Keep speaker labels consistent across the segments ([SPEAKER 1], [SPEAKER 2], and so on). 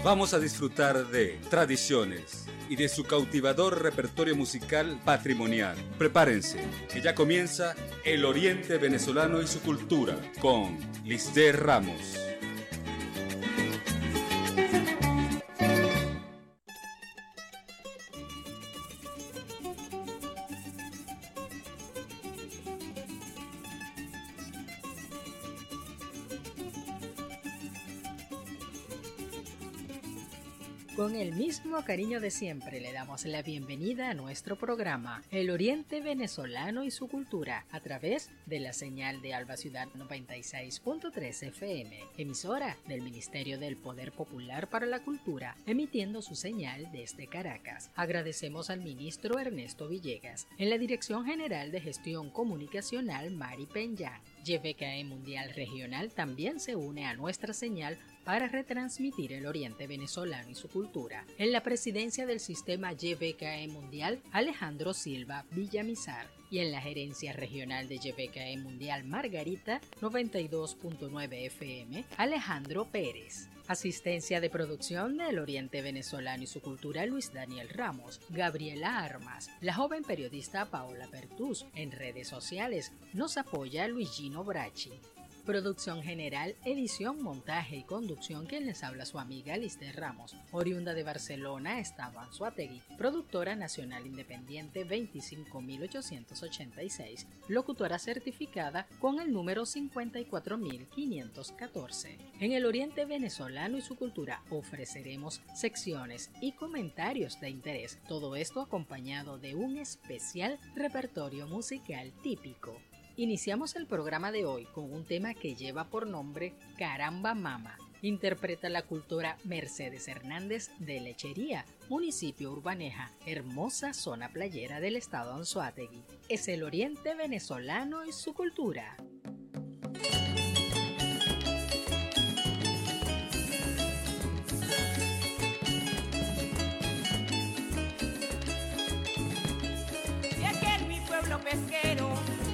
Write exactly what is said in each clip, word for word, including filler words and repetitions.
[SPEAKER 1] Vamos a disfrutar de tradiciones y de su cautivador repertorio musical patrimonial. Prepárense, que ya comienza El Oriente Venezolano y su cultura con Lisdeth Ramos.
[SPEAKER 2] Con el mismo cariño de siempre le damos la bienvenida a nuestro programa El Oriente Venezolano y su cultura a través de la señal de Alba Ciudad noventa y seis punto tres F M, emisora del Ministerio del Poder Popular para la Cultura, emitiendo su señal desde Caracas. Agradecemos al ministro Ernesto Villegas, en la Dirección General de Gestión Comunicacional Mari Peñán. Y V K E Mundial Regional también se une a nuestra señal para retransmitir el Oriente Venezolano y su cultura. En la presidencia del sistema Y V K E Mundial, Alejandro Silva Villamizar. Y en la gerencia regional de Y V K E Mundial Margarita noventa y dos punto nueve F M, Alejandro Pérez. Asistencia de producción del Oriente Venezolano y su cultura, Luis Daniel Ramos, Gabriela Armas, la joven periodista Paola Pertús. En redes sociales nos apoya Luigino Bracci. Producción general, edición, montaje y conducción, quien les habla su amiga Lisdeth Ramos, oriunda de Barcelona, estado Anzoátegui, productora nacional independiente veinticinco mil ochocientos ochenta y seis, locutora certificada con el número cincuenta y cuatro mil quinientos catorce. En el Oriente Venezolano y su cultura ofreceremos secciones y comentarios de interés, todo esto acompañado de un especial repertorio musical típico. Iniciamos el programa de hoy con un tema que lleva por nombre Caramba Mama. Interpreta la cultora Mercedes Hernández de Lechería, municipio Urbaneja, hermosa zona playera del estado Anzoátegui. Es el Oriente Venezolano y su cultura.
[SPEAKER 3] Y es que en mi pueblo pesquero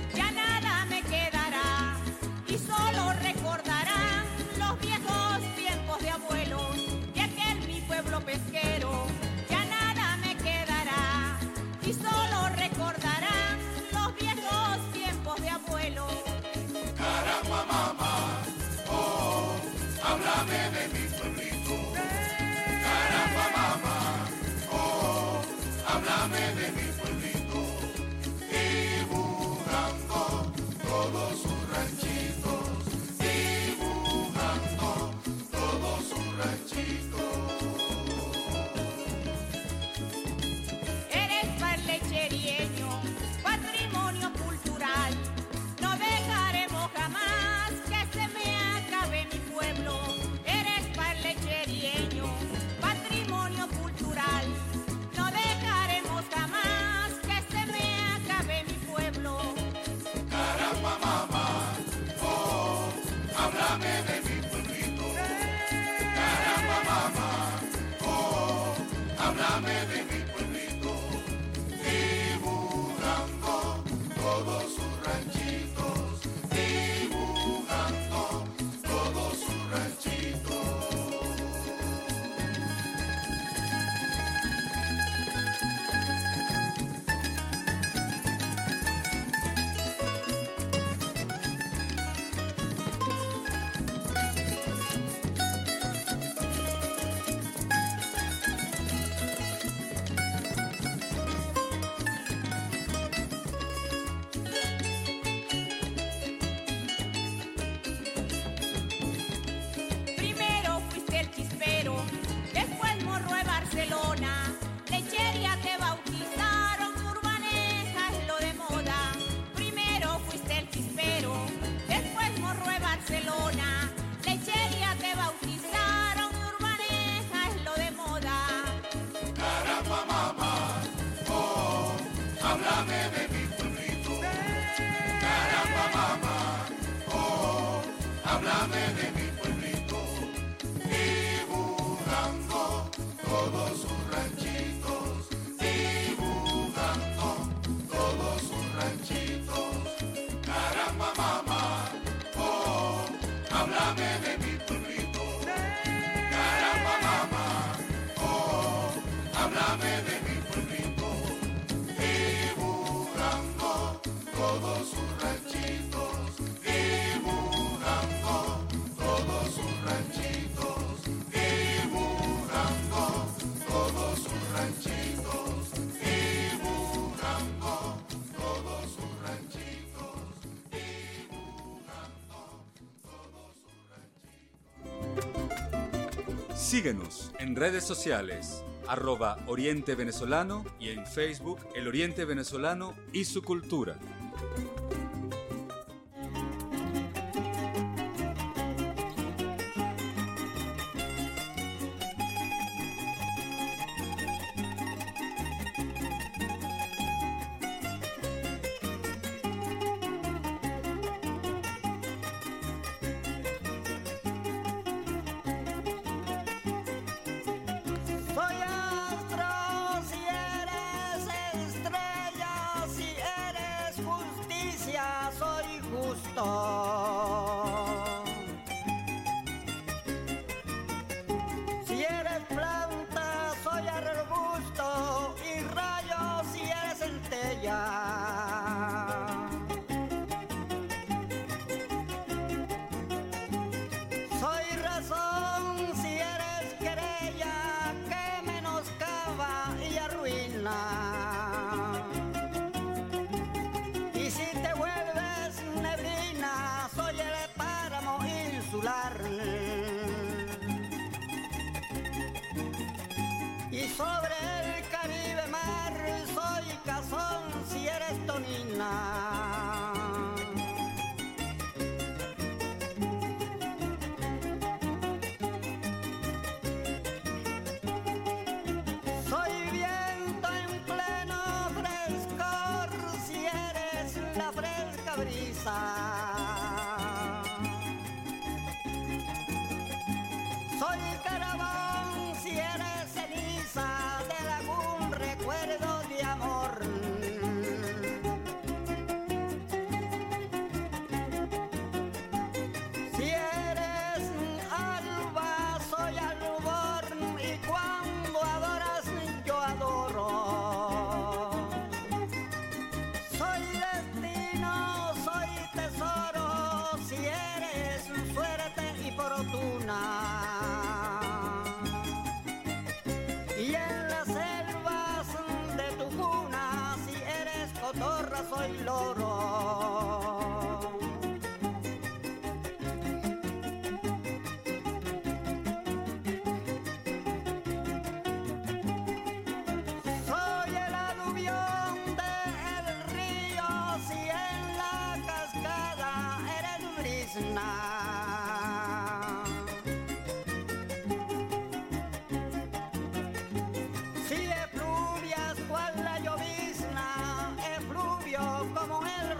[SPEAKER 3] solo recordarán los viejos tiempos de abuelos, y es que en mi pueblo pesquero ya nada me quedará, y solo recordarán los viejos tiempos de abuelos.
[SPEAKER 4] Caramba mamá, oh, háblame de mi pueblito. Caramba mamá, oh, háblame de mi pueblito. Dibujando todos sus ranchitos.
[SPEAKER 3] Eres barlecherieño, patrimonio cultural. No dejaremos jamás que se me acabe mi pueblo. Eres barlecherieño, patrimonio cultural. No dejaremos jamás que se me acabe mi pueblo.
[SPEAKER 4] Caramba mamá, oh, háblame de mi háblame de mi pueblito, dibujando todos sus ranchitos, dibujando todos sus ranchitos.
[SPEAKER 3] Lechería te bautizaron, Urbaneja es lo de moda. Primero fuiste el chispero, después Morro de Barcelona. Lechería te bautizaron, Urbaneja es lo de moda.
[SPEAKER 4] Caramba mamá, oh, háblame de mi pueblito. Caramba mamá, oh, háblame de mi pueblito. Dibujando todos sus ranchitos, dibujando todos sus ranchitos. Caramba mamá, oh, háblame de mi pueblito. Caramba mamá,
[SPEAKER 1] Síguenos en redes sociales, arroba Oriente Venezolano y en Facebook El Oriente Venezolano y su cultura.
[SPEAKER 5] Si eres planta, soy arbusto y rayo si eres centella. Soy razón si eres querella que menoscaba y arruina. Y si te vuelves neblina, soy el páramo insular. Y sobre el Caribe mar soy cazón si eres tonina. Soy viento en pleno frescor si eres la fresca brisa. Soy carbón si eres ceniza de algún recuerdo de amor. Si eres alba, soy albor y cuando adoras yo adoro. Soy destino, soy tesoro si eres suerte y fortuna. Y en las selvas de tu cuna, si eres cotorra, soy loro. Soy el aluvión del río, si en la cascada eres brisna. Si efluvias cual la llovizna, efluvio como el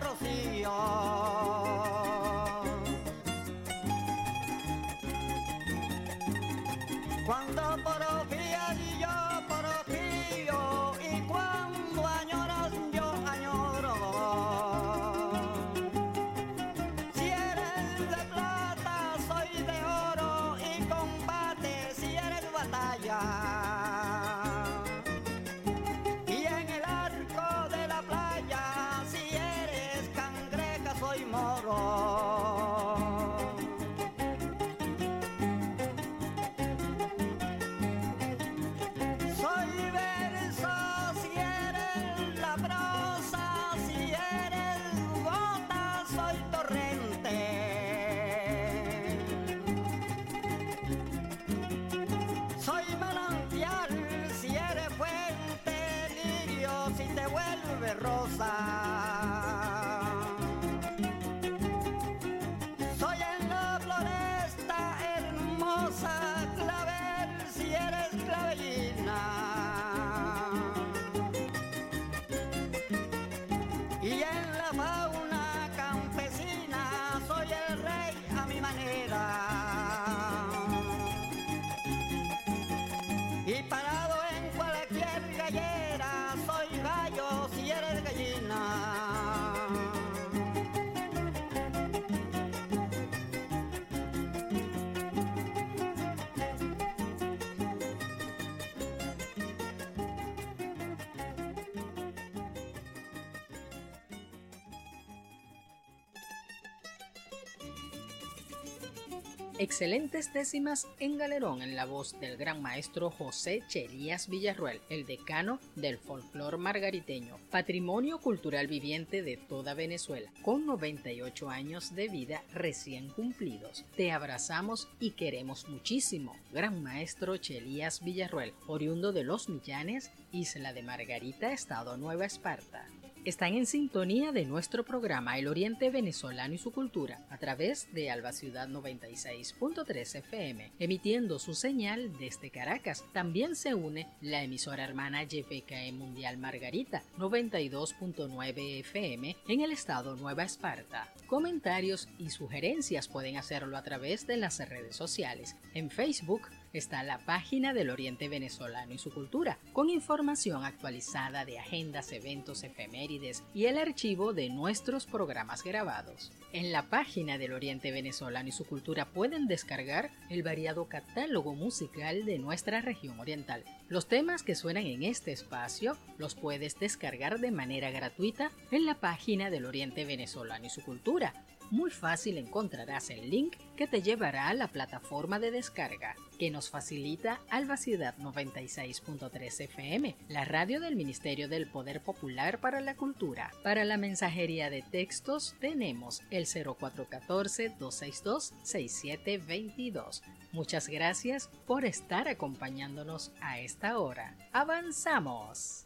[SPEAKER 2] Excelentes décimas en galerón en la voz del gran maestro José Chelías Villarruel, el decano del folclor margariteño, patrimonio cultural viviente de toda Venezuela, con noventa y ocho años de vida recién cumplidos. Te abrazamos y queremos muchísimo, gran maestro Chelías Villarruel, oriundo de Los Millanes, Isla de Margarita, Estado Nueva Esparta. Están en sintonía de nuestro programa El Oriente Venezolano y su Cultura a través de Alba Ciudad noventa y seis punto tres F M, emitiendo su señal desde Caracas. También se une la emisora hermana Y P K E Mundial Margarita noventa y dos punto nueve F M en el estado Nueva Esparta. Comentarios y sugerencias pueden hacerlo a través de las redes sociales. En Facebook está la página del Oriente Venezolano y su Cultura, con información actualizada de agendas, eventos, efemérides y el archivo de nuestros programas grabados. En la página del Oriente Venezolano y su Cultura pueden descargar el variado catálogo musical de nuestra región oriental. Los temas que suenan en este espacio los puedes descargar de manera gratuita en la página del Oriente Venezolano y su Cultura. Muy fácil encontrarás el link que te llevará a la plataforma de descarga que nos facilita Alba Ciudad noventa y seis punto tres F M, la radio del Ministerio del Poder Popular para la Cultura. Para la mensajería de textos tenemos el cero cuatro uno cuatro, dos seis dos, seis siete dos dos. Muchas gracias por estar acompañándonos a esta hora. ¡Avanzamos!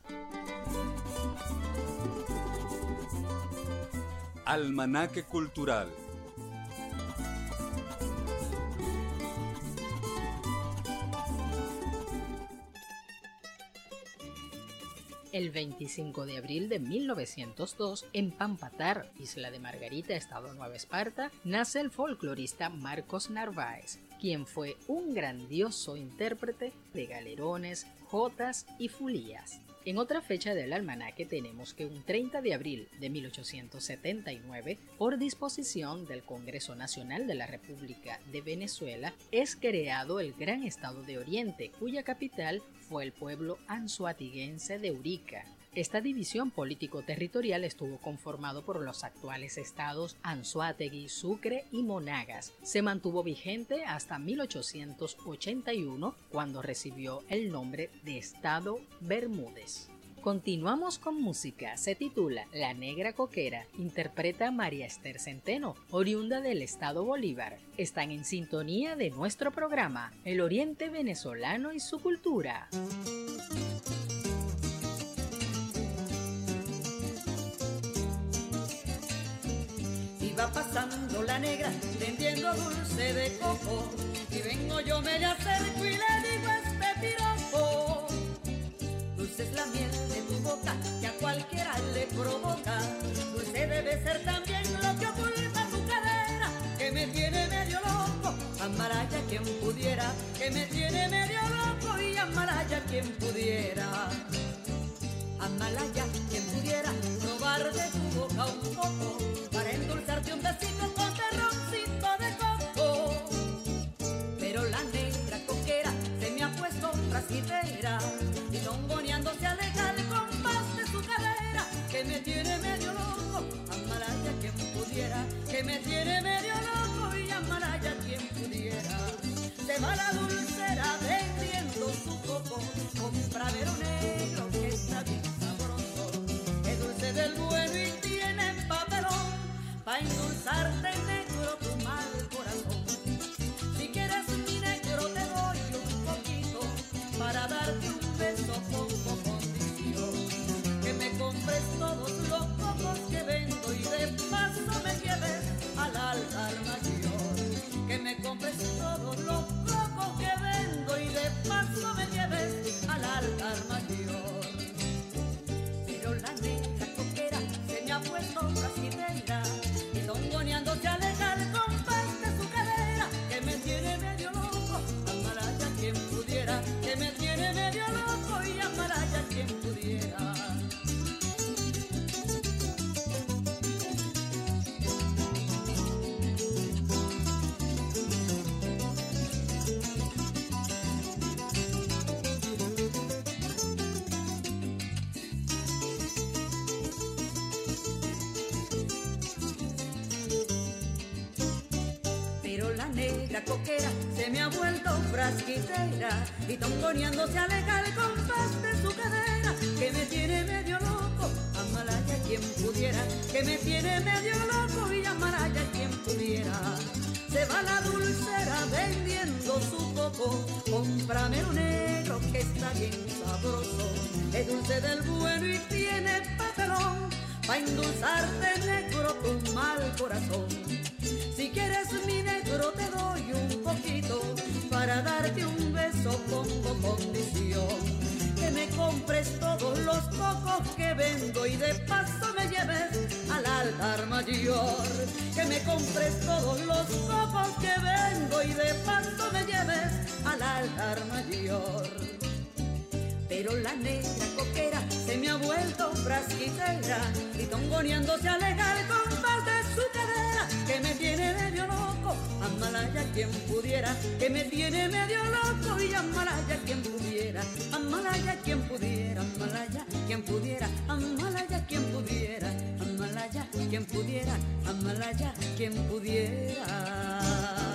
[SPEAKER 1] Almanaque Cultural.
[SPEAKER 2] El veinticinco de abril de mil novecientos dos, en Pampatar, Isla de Margarita, Estado Nueva Esparta, nace el folclorista Marcos Narváez, quien fue un grandioso intérprete de galerones, jotas y fulías. En otra fecha del almanaque tenemos que un treinta de abril de mil ochocientos setenta y nueve, por disposición del Congreso Nacional de la República de Venezuela, es creado el Gran Estado de Oriente, cuya capital fue el pueblo anzoatiguense de Urica. Esta división político-territorial estuvo conformado por los actuales estados Anzoátegui, Sucre y Monagas. Se mantuvo vigente hasta mil ochocientos ochenta y uno, cuando recibió el nombre de Estado Bermúdez. Continuamos con música. Se titula La Negra Coquera. Interpreta María Esther Centeno, oriunda del estado Bolívar. Están en sintonía de nuestro programa El Oriente Venezolano y su Cultura.
[SPEAKER 5] Va pasando la negra vendiendo dulce de coco, y vengo yo me le acerco y le digo este piropo: dulce es la miel de tu boca que a cualquiera le provoca, dulce debe ser también lo que oculta tu cadera, que me tiene medio loco. Amaraya quien pudiera, que me tiene medio loco, y amaraya quien pudiera. Amalaya quien pudiera probar de tu boca un poco, para endulzarte un besito con terroncito de coco. Pero la negra coquera se me ha puesto trasquitera, y tongoneando se aleja el compás de su cadera, que me tiene medio loco. Amalaya quien pudiera, que me tiene medio loco, y amalaya quien pudiera. Se va la dulcera vendiendo su coco, compra ver un negro que está bien sabroso, es dulce del bueno y tiene papelón, pa' endulzarte, negro, tu mal corazón. Si quieres mi negro te doy un poquito, para darte un beso con condición, que me compres todos los cocos que vendo, y de paso me lleves al altar mayor. Que me compres todos los cocos que vendo, y de paso me lleves al altar mayor. Pero la negra coquera se me ha puesto trasquitera, y tongoneando se aleja el compás de su cadera, que me tiene medio loco. Amaraya quien pudiera, que me tiene medio loco, y amaraya quien pudiera. negra coquera se me ha vuelto frasquitera y tongoneando se aleja el compás de su cadera que me tiene medio loco. Amalaya quien pudiera, que me tiene medio loco y Amalaya quien pudiera. Se va la dulcera vendiendo su coco, cómprame un negro que está bien sabroso. Es dulce del bueno y tiene papelón, pa' endulzarte negro tu mal corazón. Si quieres mi negro te doy un poquito, para darte un beso pongo condición. Que me compres todos los cocos que vendo y de paso me lleves al altar mayor. Que me compres todos los cocos que vendo y de paso me lleves al altar mayor. Pero la negra coquera se me ha vuelto frasquitera y tongoneando se aleja el compás de su cadera que me tiene medio loco. Amalaya quien pudiera, que me tiene medio loco y Amalaya quien pudiera, Amalaya quien pudiera, Amalaya quien pudiera, Amalaya quien pudiera, Amalaya quien pudiera, Amalaya quien pudiera.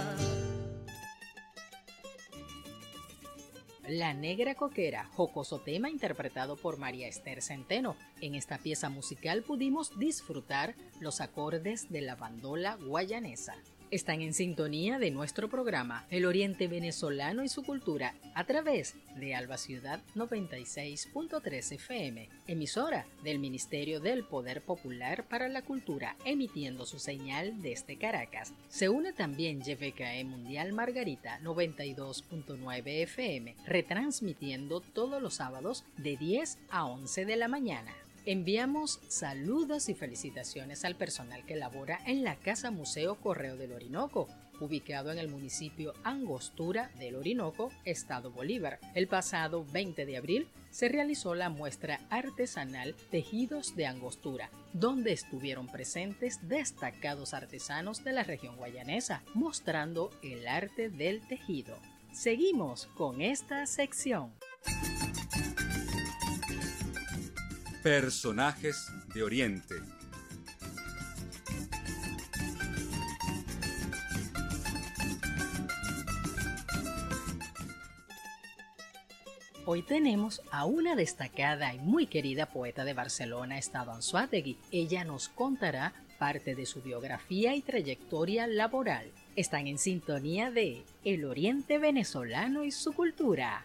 [SPEAKER 2] La Negra Coquera, jocoso tema interpretado por María Esther Centeno. En esta pieza musical pudimos disfrutar los acordes de la bandola guayanesa. Están en sintonía de nuestro programa El Oriente Venezolano y su Cultura a través de Alba Ciudad noventa y seis punto tres F M, emisora del Ministerio del Poder Popular para la Cultura, emitiendo su señal desde Caracas. Se une también Y V K E Mundial Margarita noventa y dos punto nueve F M, retransmitiendo todos los sábados de diez a once de la mañana. Enviamos saludos y felicitaciones al personal que labora en la Casa Museo Correo del Orinoco, ubicado en el municipio Angostura del Orinoco, Estado Bolívar. El pasado veinte de abril se realizó la muestra artesanal Tejidos de Angostura, donde estuvieron presentes destacados artesanos de la región guayanesa, mostrando el arte del tejido. Seguimos con esta sección.
[SPEAKER 1] Personajes de Oriente.
[SPEAKER 2] Hoy tenemos a una destacada y muy querida poeta de Barcelona, Estado Anzoátegui. Ella nos contará parte de su biografía y trayectoria laboral. Están en sintonía de El Oriente Venezolano y su Cultura.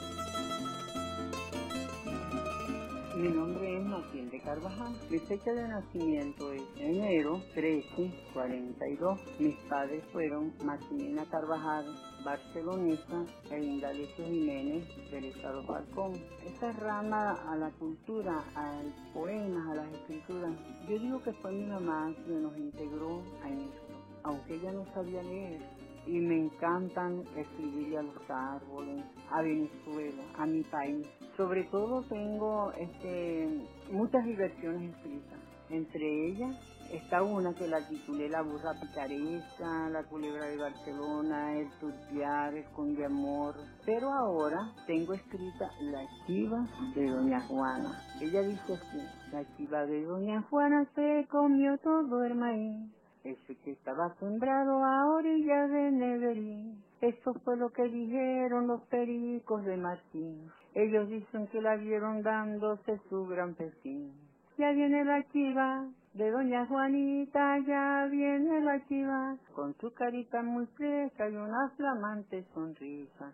[SPEAKER 6] Mi nombre es Matilde Carvajal. Mi fecha de nacimiento es enero trece cuarenta y dos. Mis padres fueron Maximina Carvajal, barcelonesa, e Indalecio Jiménez, del estado Falcón. Esa rama a la cultura, al poema, a las escrituras, yo digo que fue mi mamá quien nos integró a esto, aunque ella no sabía leer. Y me encantan escribirle a los árboles, a Venezuela, a mi país. Sobre todo tengo este, muchas diversiones escritas. Entre ellas está una que la titulé La burra picaresa, La culebra de Barcelona, El turpiar, El conde amor. Pero ahora tengo escrita La chiva de Doña Juana. Ella dice así: la chiva de Doña Juana se comió todo el maíz, ese que estaba sembrado a orillas de Neverín. Eso fue lo que dijeron los pericos de Martín. Ellos dicen que la vieron dándose su gran pesín. Ya viene la chiva de Doña Juanita, ya viene la chiva, con su carita muy fresca y una flamante sonrisa.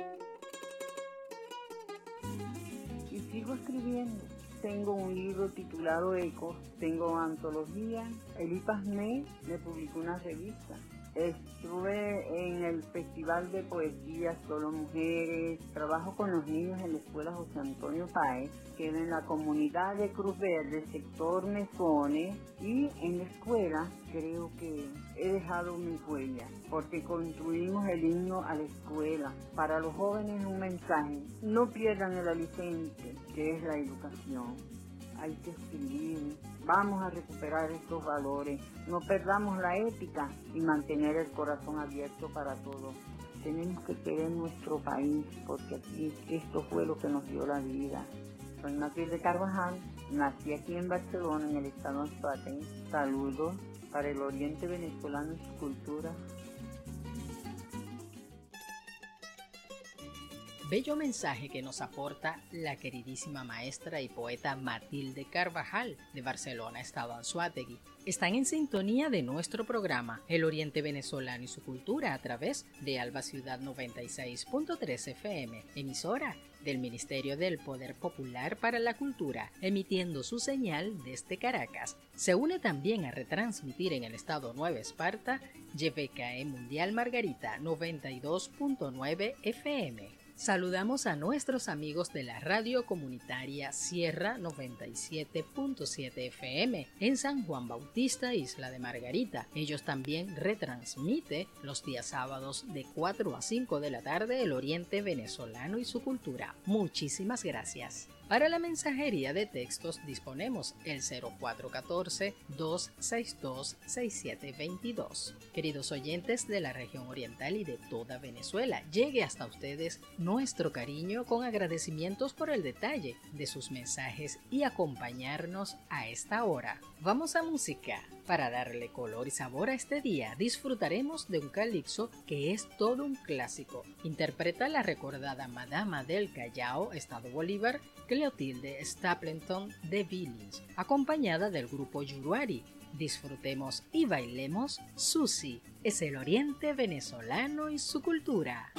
[SPEAKER 6] Y sigo escribiendo. Tengo un libro titulado Ecos, tengo antología. El I P A S M E me publicó una revista. Estuve en el Festival de Poesía Solo Mujeres, trabajo con los niños en la Escuela José Antonio Páez, quedo en la comunidad de Cruz Verde, sector Mesones, y en la escuela creo que he dejado mi huella, porque construimos el himno a la escuela. Para los jóvenes un mensaje: no pierdan el aliciente que es la educación. Hay que escribir, vamos a recuperar estos valores, no perdamos la ética y mantener el corazón abierto para todos. Tenemos que querer nuestro país, porque aquí esto fue lo que nos dio la vida. Soy Matilde Carvajal, nací aquí en Barcelona, en el estado Anzoátegui. Saludos para el Oriente Venezolano y su Cultura.
[SPEAKER 2] Bello mensaje que nos aporta la queridísima maestra y poeta Matilde Carvajal de Barcelona, Estado Anzoátegui. Están en sintonía de nuestro programa El Oriente Venezolano y su Cultura a través de Alba Ciudad noventa y seis punto tres F M, emisora del Ministerio del Poder Popular para la Cultura, emitiendo su señal desde Caracas. Se une también a retransmitir en el estado Nueva Esparta Y V K E Mundial Margarita noventa y dos punto nueve F M. Saludamos a nuestros amigos de la radio comunitaria Sierra noventa y siete punto siete F M en San Juan Bautista, Isla de Margarita. Ellos también retransmiten los días sábados de cuatro a cinco de la tarde el Oriente Venezolano y su Cultura. Muchísimas gracias. Para la mensajería de textos disponemos el cero cuatro uno cuatro, dos seis dos, seis siete dos dos. Queridos oyentes de la región oriental y de toda Venezuela, llegue hasta ustedes nuestro cariño con agradecimientos por el detalle de sus mensajes y acompañarnos a esta hora. Vamos a música. Para darle color y sabor a este día, disfrutaremos de un calipso que es todo un clásico. Interpreta la recordada Madama del Callao, Estado Bolívar, Cleotilde Stapleton de Billings, acompañada del grupo Yuruari. Disfrutemos y bailemos Susi, es el Oriente Venezolano y su Cultura.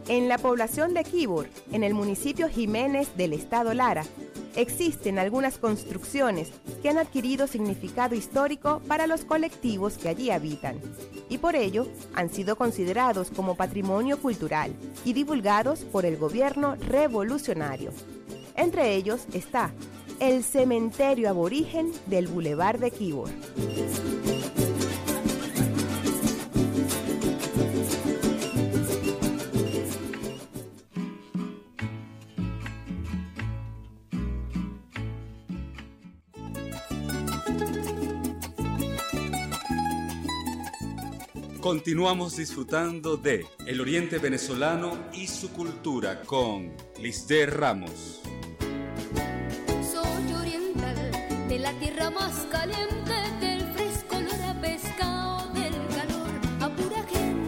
[SPEAKER 7] En la población de Quíbor, en el municipio Jiménez del estado Lara, existen algunas construcciones que han adquirido significado histórico para los colectivos que allí habitan y por ello han sido considerados como patrimonio cultural y divulgados por el gobierno revolucionario. Entre ellos está el cementerio aborigen del Boulevard de Quíbor.
[SPEAKER 1] Continuamos disfrutando de El Oriente Venezolano y su cultura con Lisdeth Ramos.
[SPEAKER 8] Soy oriental, de la tierra más caliente, del fresco olor a pescado, del calor a pura gente.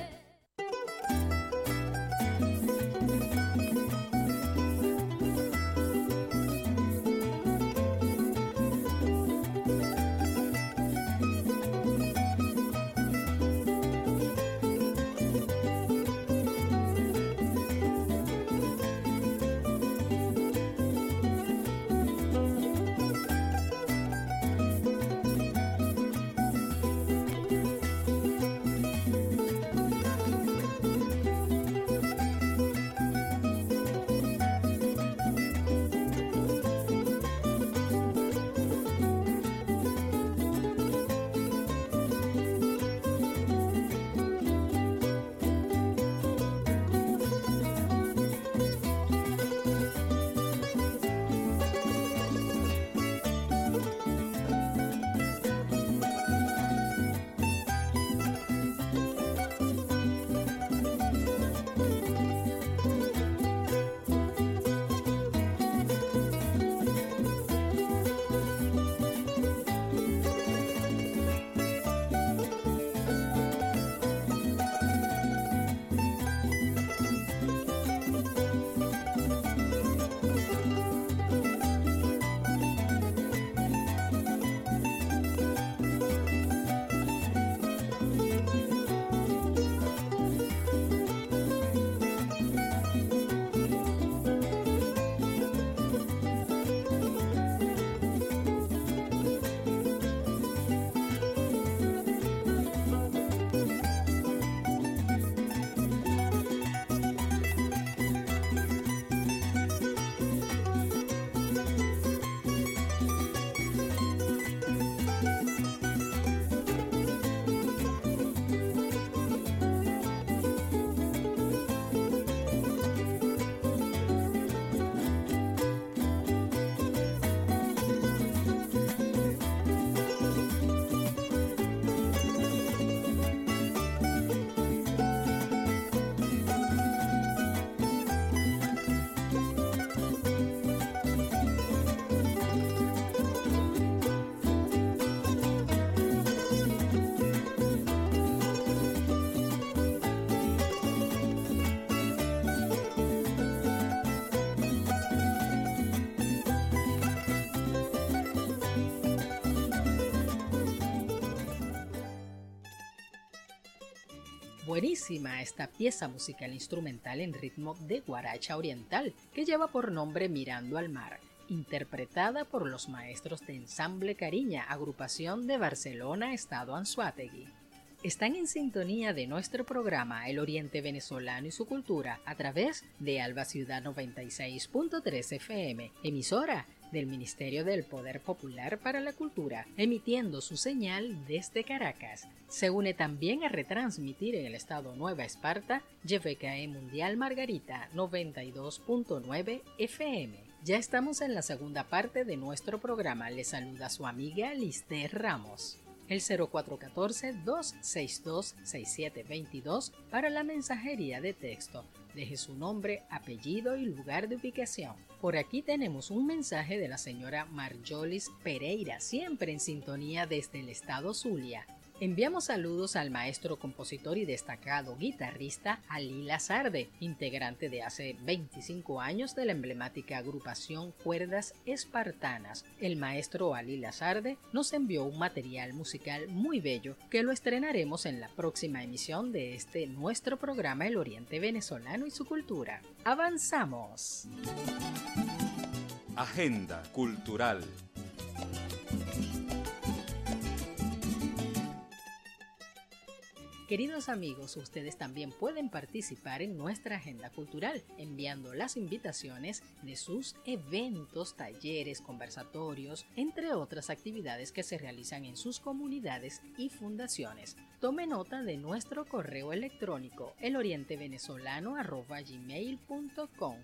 [SPEAKER 2] Buenísima esta pieza musical instrumental en ritmo de guaracha oriental que lleva por nombre Mirando al Mar, interpretada por los maestros de Ensamble Cariña, agrupación de Barcelona, Estado Anzoátegui. Están en sintonía de nuestro programa El Oriente Venezolano y su cultura a través de Alba Ciudad noventa y seis punto tres F M, emisora del Ministerio del Poder Popular para la Cultura, emitiendo su señal desde Caracas. Se une también a retransmitir en el estado Nueva Esparta, Y F K E Mundial Margarita noventa y dos punto nueve F M. Ya estamos en la segunda parte de nuestro programa. Les saluda su amiga Lisdeth Ramos. El cero cuatro uno cuatro, dos seis dos, seis siete dos dos para la mensajería de texto. Deje su nombre, apellido y lugar de ubicación. Por aquí tenemos un mensaje de la señora Marjolis Pereira, siempre en sintonía desde el estado Zulia. Enviamos saludos al maestro, compositor y destacado guitarrista Ali Lazarde, integrante de hace veinticinco años de la emblemática agrupación Cuerdas Espartanas. El maestro Ali Lazarde nos envió un material musical muy bello que lo estrenaremos en la próxima emisión de este nuestro programa El Oriente Venezolano y su Cultura. ¡Avanzamos!
[SPEAKER 1] Agenda cultural.
[SPEAKER 2] Queridos amigos, ustedes también pueden participar en nuestra agenda cultural enviando las invitaciones de sus eventos, talleres, conversatorios, entre otras actividades que se realizan en sus comunidades y fundaciones. Tome nota de nuestro correo electrónico elorientevenezolano arroba gmail punto com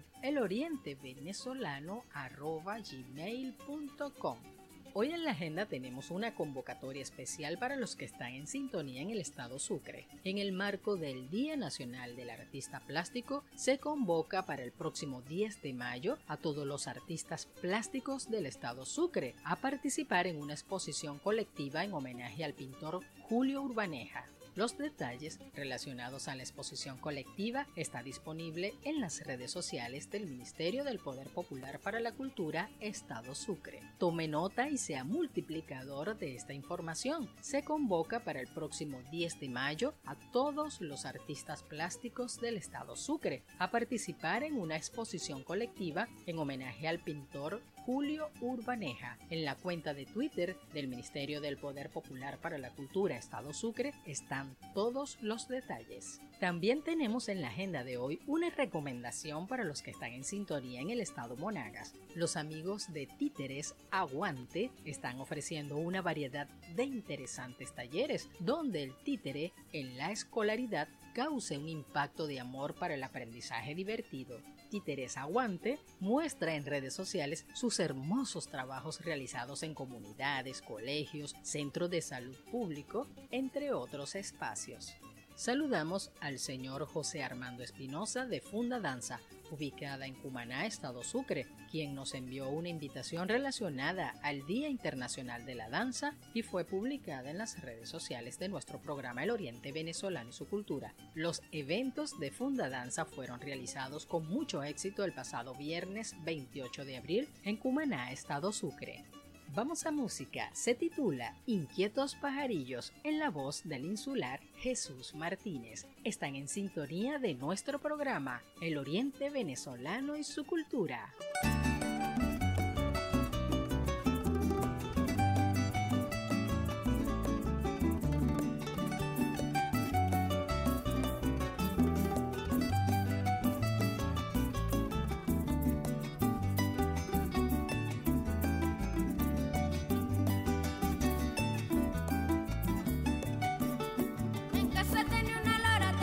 [SPEAKER 2] elorientevenezolano arroba gmail punto com. Hoy en la agenda tenemos una convocatoria especial para los que están en sintonía en el estado Sucre. En el marco del Día Nacional del Artista Plástico, se convoca para el próximo diez de mayo a todos los artistas plásticos del estado Sucre a participar en una exposición colectiva en homenaje al pintor Julio Urbaneja. Los detalles relacionados a la exposición colectiva está disponible en las redes sociales del Ministerio del Poder Popular para la Cultura, Estado Sucre. Tome nota y sea multiplicador de esta información. Se convoca para el próximo diez de mayo a todos los artistas plásticos del Estado Sucre a participar en una exposición colectiva en homenaje al pintor Julio Urbaneja. En la cuenta de Twitter del Ministerio del Poder Popular para la Cultura, Estado Sucre, están todos los detalles. También tenemos en la agenda de hoy una recomendación para los que están en sintonía en el estado Monagas. Los amigos de Títeres Aguante están ofreciendo una variedad de interesantes talleres donde el títere en la escolaridad cause un impacto de amor para el aprendizaje divertido. Títeres Aguante muestra en redes sociales sus hermosos trabajos realizados en comunidades, colegios, centros de salud público, entre otros espacios. Saludamos al señor José Armando Espinosa de Funda Danza, ubicada en Cumaná, Estado Sucre, quien nos envió una invitación relacionada al Día Internacional de la Danza y fue publicada en las redes sociales de nuestro programa El Oriente Venezolano y su Cultura. Los eventos de Funda Danza fueron realizados con mucho éxito el pasado viernes veintiocho de abril en Cumaná, Estado Sucre. Vamos a música, se titula Inquietos Pajarillos en la voz del insular Jesús Martínez. Están en sintonía de nuestro programa El Oriente Venezolano y su Cultura.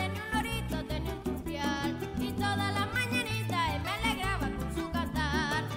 [SPEAKER 8] Tenía un lorito, tenía un turpial, y todas las mañanitas él me alegraba con su cantar.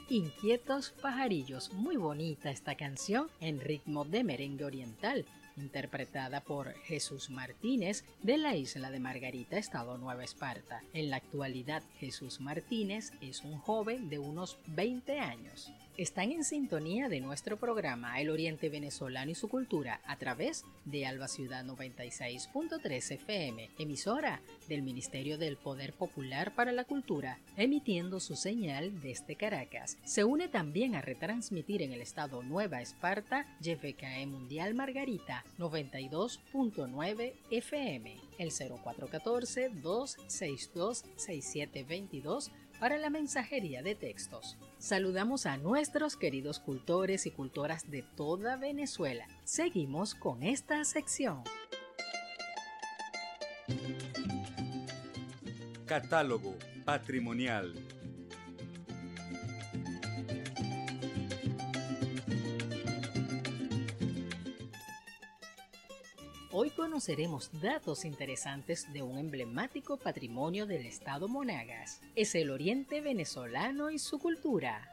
[SPEAKER 2] Inquietos pajarillos, muy bonita esta canción en ritmo de merengue oriental, interpretada por Jesús Martínez de la isla de Margarita, estado Nueva Esparta. En la actualidad, Jesús Martínez es un joven de unos veinte años. Están en sintonía de nuestro programa El Oriente Venezolano y su Cultura a través de Alba Ciudad noventa y seis punto tres F M, emisora del Ministerio del Poder Popular para la Cultura, emitiendo su señal desde Caracas. Se une también a retransmitir en el estado Nueva Esparta Y F K E Mundial Margarita noventa y dos punto nueve F M, el cero cuatro uno cuatro, dos seis dos, seis siete dos dos para la mensajería de textos. Saludamos a nuestros queridos cultores y cultoras de toda Venezuela. Seguimos con esta sección.
[SPEAKER 1] Catálogo patrimonial.
[SPEAKER 2] Hoy conoceremos datos interesantes de un emblemático patrimonio del estado Monagas. Es el Oriente Venezolano y su cultura.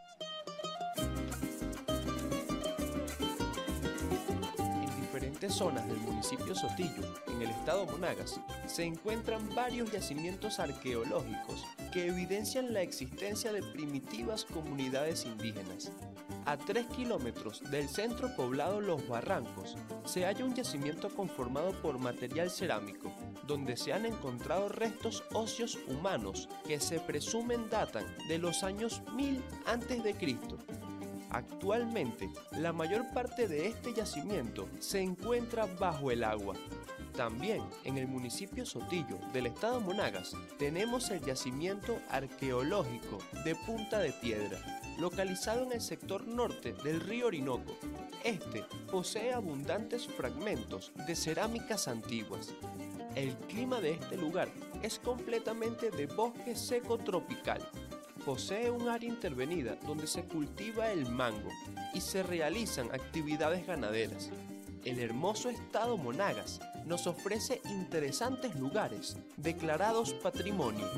[SPEAKER 9] En diferentes zonas del municipio Sotillo, en el estado Monagas, se encuentran varios yacimientos arqueológicos que evidencian la existencia de primitivas comunidades indígenas. A tres kilómetros del centro poblado Los Barrancos se halla un yacimiento conformado por material cerámico, donde se han encontrado restos óseos humanos que se presumen datan de los años mil antes de Cristo. Actualmente, la mayor parte de este yacimiento se encuentra bajo el agua. También en el municipio Sotillo del estado Monagas tenemos el yacimiento arqueológico de Punta de Piedra, localizado en el sector norte del río Orinoco. Este posee abundantes fragmentos de cerámicas antiguas. El clima de este lugar es completamente de bosque seco tropical. Posee un área intervenida donde se cultiva el mango y se realizan actividades ganaderas. El hermoso estado Monagas nos ofrece interesantes lugares declarados patrimonio.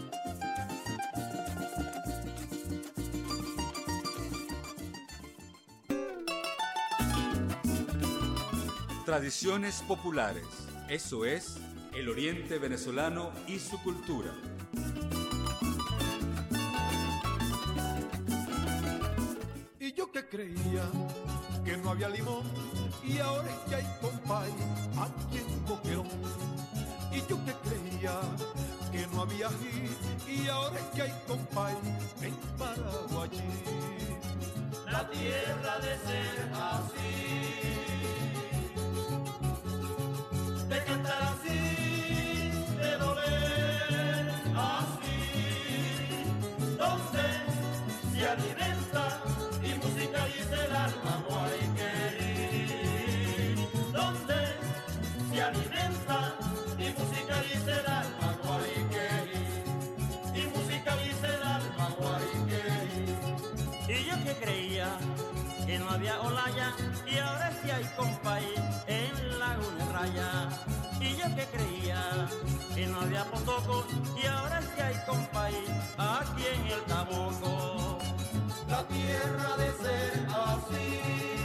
[SPEAKER 1] Tradiciones populares. Eso es el Oriente Venezolano y su cultura.
[SPEAKER 4] Y yo que creía que no había limón, y ahora es que hay compay aquí en Boquerón. Y yo que creía que no había ají, y ahora es que hay compay en Paraguayí. La tierra de ser así, de cantar así, de doler así, donde se alimenta y musicaliza el alma guayquerí, donde se alimenta y musicaliza el alma guayquerí, y musicaliza el alma guayquerí.
[SPEAKER 10] Y yo que creía que no había olaya, y ahora sí hay compay en Laguna Raya. Y yo que creía que no había potoco, y ahora sí hay compay aquí en el Taboco.
[SPEAKER 4] La tierra de ser así,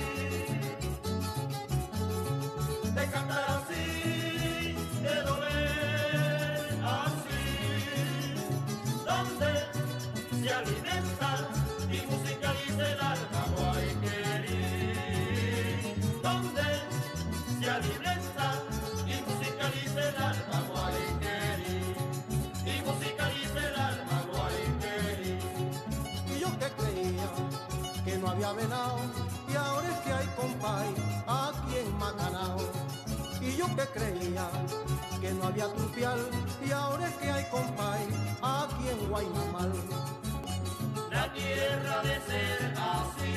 [SPEAKER 4] de cantar así, de doler así, donde se alimenta y musicaliza el alma guayquerí, donde se alimenta y musicaliza el alma guayquerí, y musicaliza el alma guayquerí.
[SPEAKER 11] Y yo que creía que no había venado, y ahora es que hay compay aquí en Macanao. Y yo que creía que no había trupial, y ahora es que hay compay aquí en Guaymamal.
[SPEAKER 4] La tierra de ser así,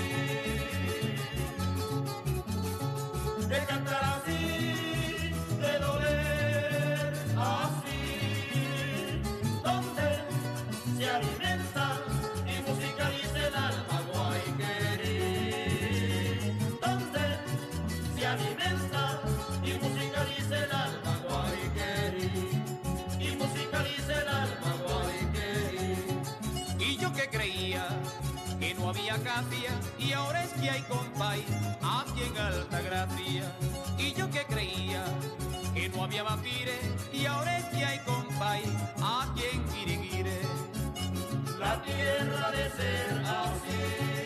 [SPEAKER 4] de cantar así, de doler así, donde se alimenta y musicaliza el alma guayquerí, donde se alimenta y musicaliza el alma guayquerí, y musicaliza el alma guayquerí.
[SPEAKER 10] Y yo que creía que no había
[SPEAKER 12] geografía y ahora es que hay compay aquí en Altagracia. Y yo que creía que no había vampires y ahora es que hay compay aquí en Quiriguire.
[SPEAKER 10] La tierra de ser así,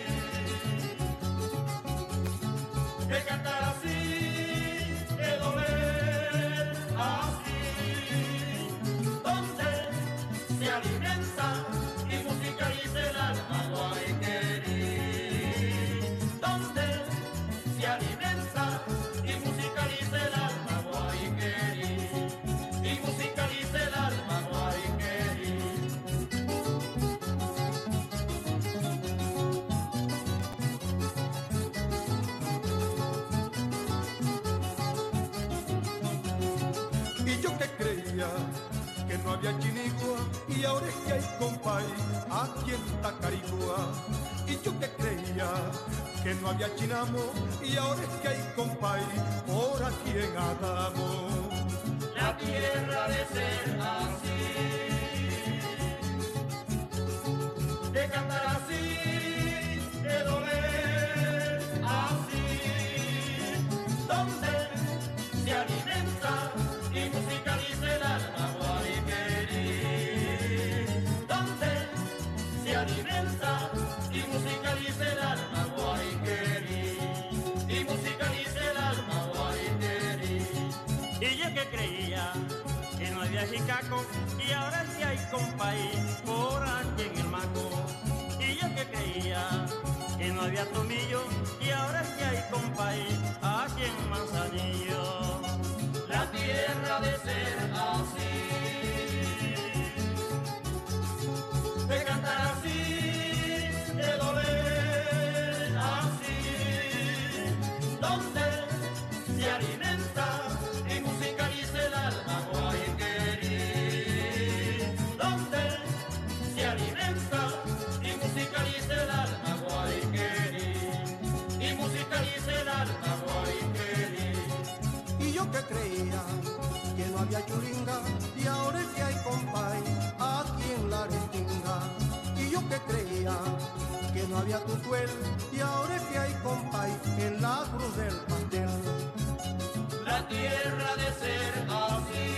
[SPEAKER 10] de cantar así, de doler así, donde se alimenta y musicaliza el alma guayquerí, donde se alimenta y musicaliza el alma guayquerí, y musicaliza el alma guayquerí.
[SPEAKER 4] Y yo que creía que no había chinigua y ahora es que hay compay aquí en Tacarigua. Y yo que creía que no había chinamo y ahora es que hay compay por aquí en Adamo.
[SPEAKER 10] La tierra de ser así, de cantar así, de doler así, donde se alimenta y musicaliza el alma guayquerí, donde se alimenta y musicaliza el alma guayquerí, y musicaliza el alma guayquerí.
[SPEAKER 12] Y yo que creía que no había jicaco y ahora sí hay compay por aquí en el Maco. Y yo que creía que no había tomillo y ahora sí hay compay aquí en Manzanillo.
[SPEAKER 10] La tierra de ser así, de cantar así, de doler así, donde se alimenta y musicaliza el alma guayquerí, donde se alimenta y musicaliza el alma guayquerí, y musicaliza el alma guayquerí.
[SPEAKER 11] Y yo que creía que no había churinga y ahora es que hay compay aquí en la Restinga. Y yo que creía que no había tutuel y ahora es que hay compay en la Cruz del Pastel.
[SPEAKER 10] La tierra de ser así,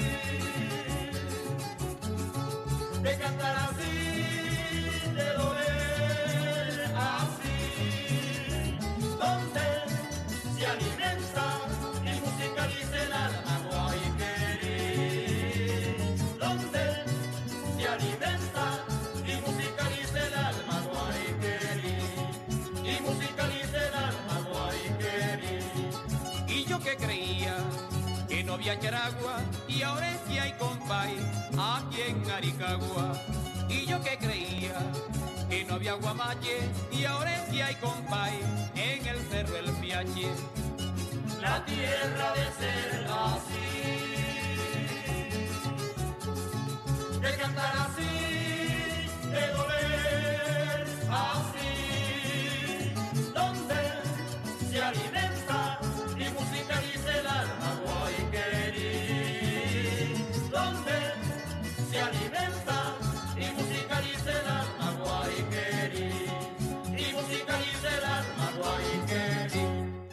[SPEAKER 10] de cantar así, de doler así, donde se alimenta y musicaliza el alma guayquerí, donde se alimenta y musicaliza el alma guayquerí, y musicaliza el alma guayquerí.
[SPEAKER 12] Y yo que creía que no había charagua y ahora es que hay compay aquí en Aricagua. Y yo que creía que no había guamache y ahora es que hay compay en el Cerro El Piache.
[SPEAKER 10] La tierra de ser así, de cantar así, de doler así, donde se alimenta y musicaliza el alma guayquerí, donde se alimenta y musicaliza el alma guayquerí, y musicaliza el alma guayquerí.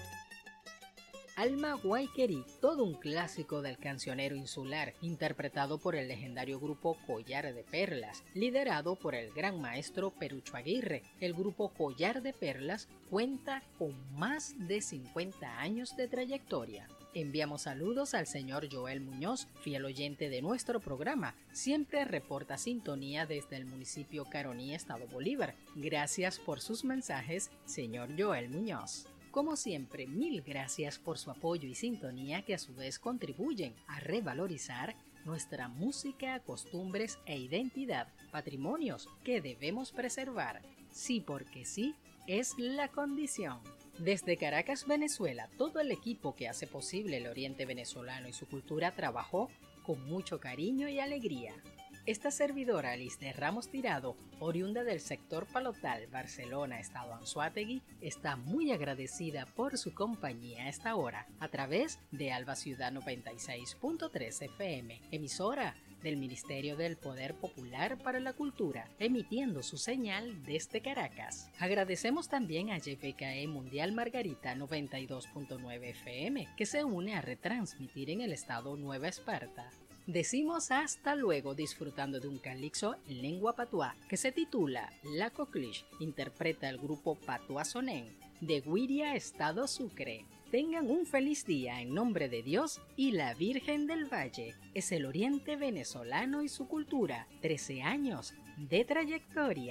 [SPEAKER 2] Alma Guayquerí, todo un clásico del cancionero insular, interpretado por el legendario grupo Collar de Perlas, liderado por el gran maestro Perucho Aguirre. El grupo Collar de Perlas cuenta con más de cincuenta años de trayectoria. Enviamos saludos al señor Joel Muñoz, fiel oyente de nuestro programa. Siempre reporta sintonía desde el municipio Caroní, Estado Bolívar. Gracias por sus mensajes, señor Joel Muñoz. Como siempre, mil gracias por su apoyo y sintonía que a su vez contribuyen a revalorizar nuestra música, costumbres e identidad, patrimonios que debemos preservar. Sí, porque sí, es la condición. Desde Caracas, Venezuela, todo el equipo que hace posible el Oriente Venezolano y su cultura trabajó con mucho cariño y alegría. Esta servidora, Liz de Ramos Tirado, oriunda del sector Palotal, Barcelona, Estado Anzoátegui, está muy agradecida por su compañía a esta hora, a través de Alba Ciudad noventa y seis punto tres F M, emisora del Ministerio del Poder Popular para la Cultura, emitiendo su señal desde Caracas. Agradecemos también a Y F K E Mundial Margarita noventa y dos punto nueve F M, que se une a retransmitir en el estado Nueva Esparta. Decimos hasta luego disfrutando de un calixo en lengua patuá que se titula La Cocliche, interpreta el grupo Patuá Sonén, de Guiria, Estado Sucre. Tengan un feliz día en nombre de Dios y la Virgen del Valle. Es el oriente venezolano y su cultura. trece años de trayectoria.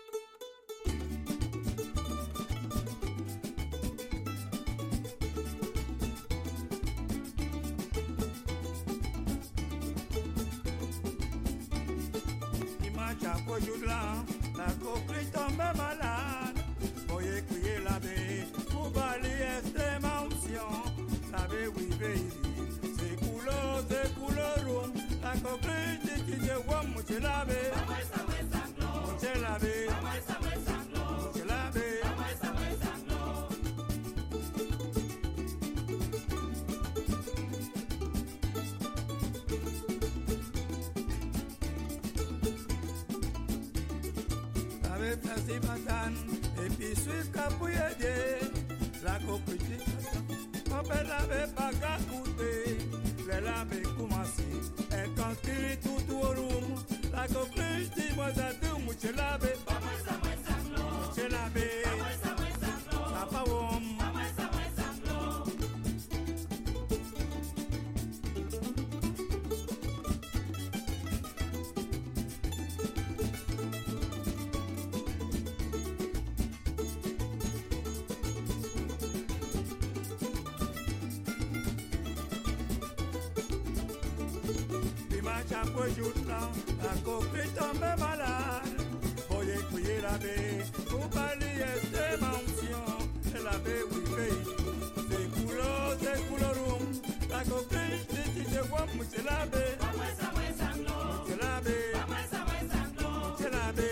[SPEAKER 13] La cocliche tombe malade, voy a crier la baie, pour balayer extrême onction, la baie oui baby, c'est couleur, c'est couleur rouge, la cocliche qui se voit moucher la baie, moucher la baie, moucher la baie. Merci madame, et puis suivre Capouillé, la cocliche, on peut laver pas qu'à coûter, les laver commencer, et quand il est tout au room, la cocliche dit moi ça tout, mouche laver, mouche laver, ça pas bon. La cocliche tombe malade, voy a crier la baie, pour balayer extrême onction, la baie oui baby, c'est couleur, c'est couleur rouge, la cocliche dit que je vois moucher la baie, moucher la baie, moucher la baie.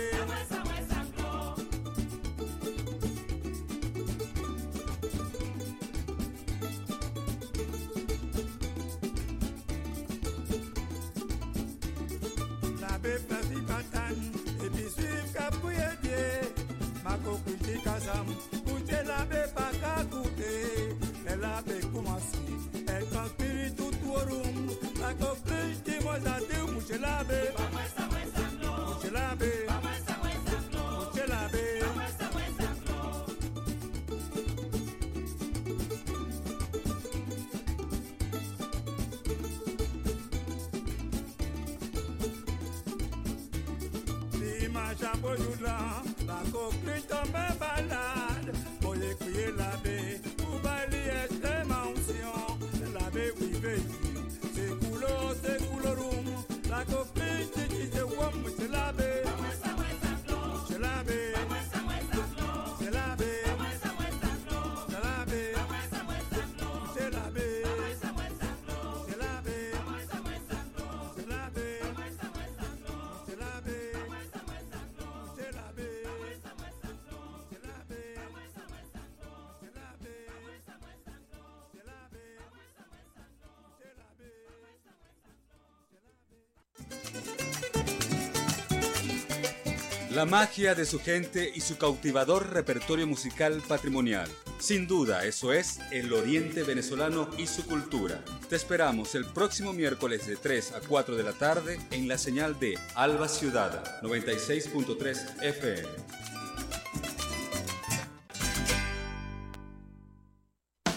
[SPEAKER 13] Et puis suivre Capouillé, ma cocliche casam, coucher la baie pas qu'à coûter, elle avait commencé, elle transpire tout au room, la cocliche dit moi ça dit moucher la baie, moucher la baie, moucher la baie. La cocliche tombe malade, voy a crier la baie, pour balayer extrême onction, la baie oui baby, c'est couleur, c'est couleur rouge, la cocliche qui se voit moucher la baie, moucher la baie, c'est la baie, c'est la baie, c'est la baie, c'est la baie, c'est la baie, c'est la baie.
[SPEAKER 1] La magia de su gente y su cautivador repertorio musical patrimonial. Sin duda, eso es el oriente venezolano y su cultura. Te esperamos el próximo miércoles de tres a cuatro de la tarde en la señal de Alba Ciudad noventa y seis punto tres F M.